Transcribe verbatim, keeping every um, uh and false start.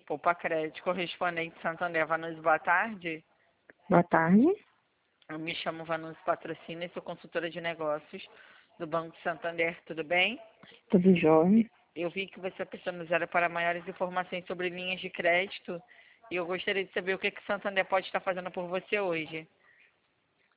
Poupa Crédito, correspondente Santander. Vanusa, boa tarde. Boa tarde. Eu me chamo Vanusa Patrocínio e sou consultora de negócios do Banco Santander, tudo bem? Tudo jóia? Eu vi que você personalizada para maiores informações sobre linhas de crédito e eu gostaria de saber o que que Santander pode estar fazendo por você hoje.